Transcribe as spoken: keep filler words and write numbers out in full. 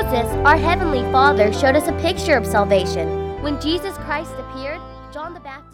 Moses, our Heavenly Father, showed us a picture of salvation. When Jesus Christ appeared, John the Baptist